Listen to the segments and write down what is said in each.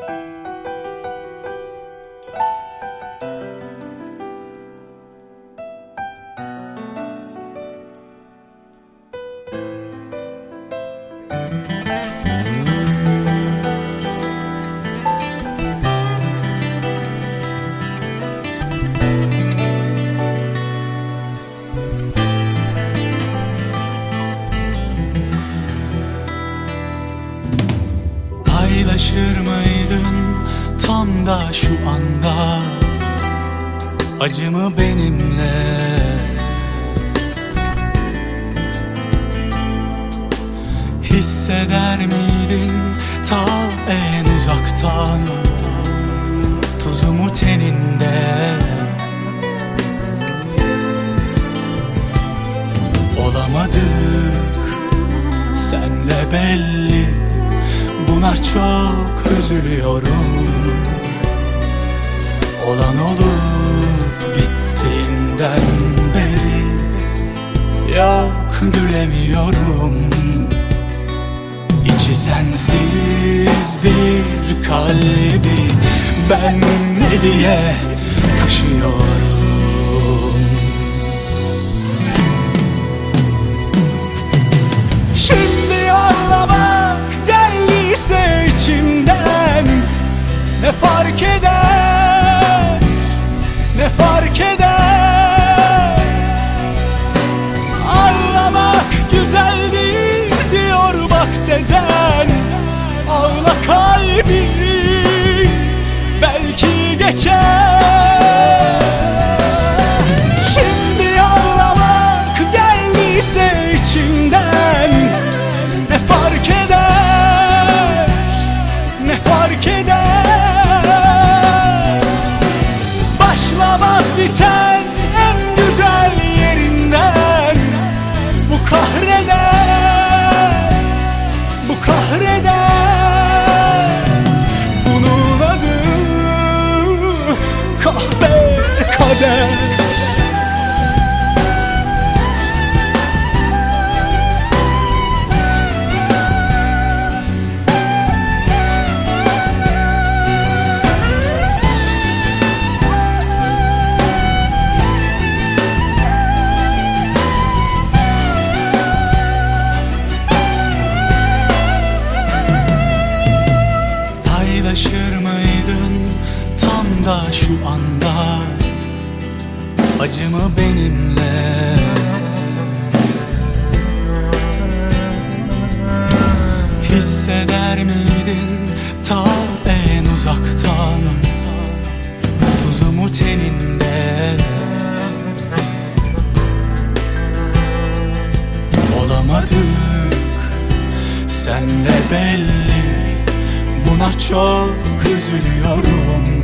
Paylaşır mıydın tam da şu anda acımı benimle? Hisseder miydin ta en uzaktan tuzumu teninde? Olamadık senle belli, buna çok üzülüyorum. Olan olup bittiğinden beri yok gülemiyorum. İçi sensiz bir kalbi ben ne diye taşıyorum. Şimdi ağlamak geldiyse içimden, ne fark eder, ne fark eder? Ağlamak güzeldir diyor bak Sezen. Ağla kalbim, belki geçer. Şimdi ağlamak geldiyse içimden, ne fark eder, ne fark eder? Başlamaz biten en güzel yerinden. Bu kahreder, bu kahreder. Bunun adı kahpe kader. Paylaşır mıydın tam da şu anda acımı benimle? Hisseder miydin ta en uzaktan tuzumu teninde? Olamadık senle belli, buna çok üzülüyorum.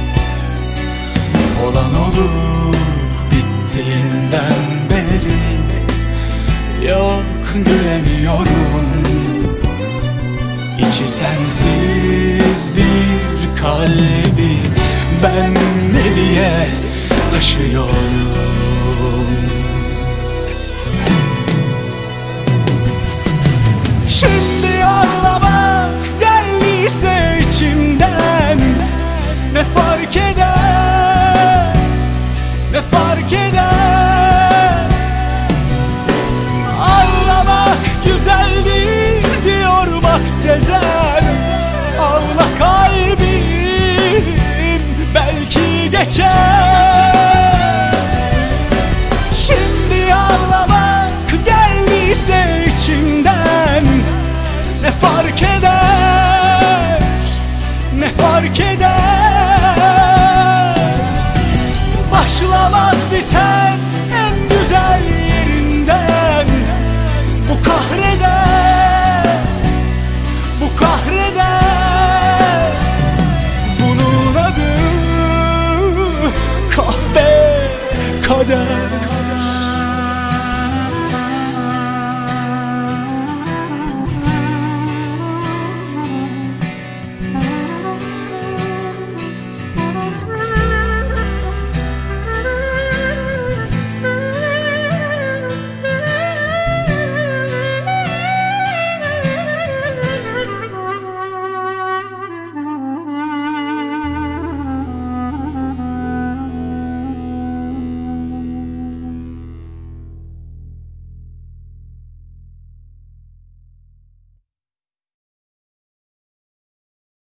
Olan olup bittiğinden beri yok gülemiyorum. İçi sensiz bir kalbi ben ne diye taşıyorum. Şimdi ağlamak geldiyse içimden, ne fark eder, ne fark eder? Ağlamak güzeldir diyor bak Sezen. Ağla kalbim, belki geçer.